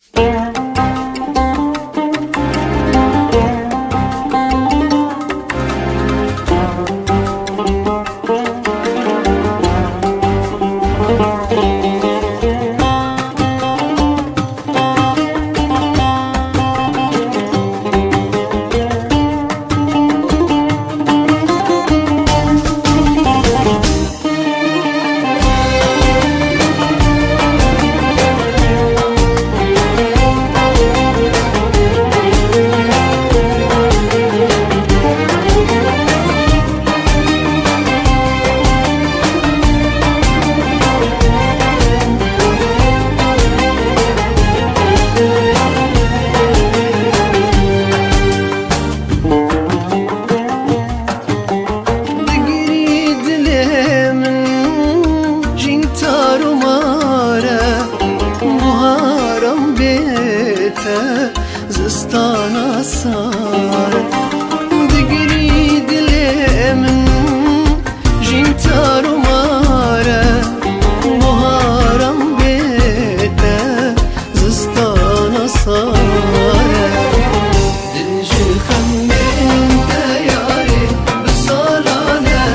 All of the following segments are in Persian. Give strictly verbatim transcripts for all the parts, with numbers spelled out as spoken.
زستانا سار دگری دل من جین تارو ماره بهارم بیته زستانا ساره دل جی خمین تیاری بسالانه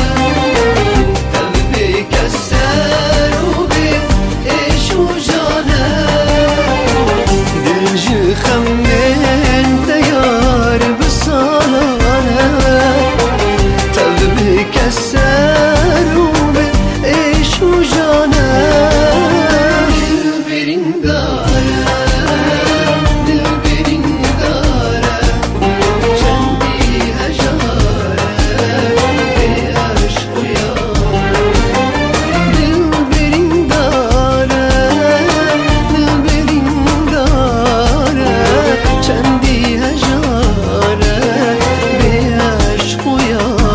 قلبی کسر و بی ایش و جانه دل جی خمین تیاری بسالانه قلبی کسر و بی ایش و جانه دل برین داره دل برین داره چندی هجاره ای عشق و یاره دل برین داره دل برین داره چندی هجاره ای عشق و یاره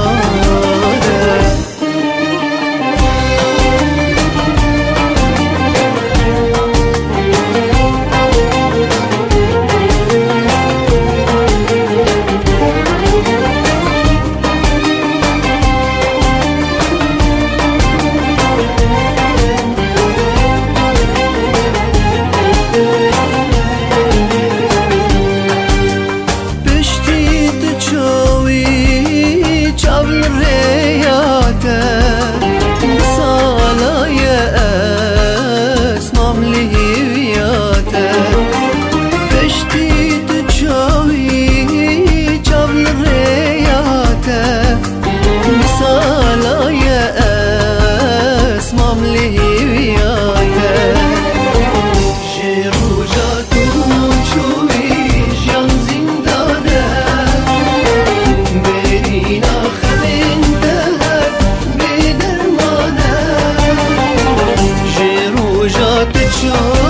Show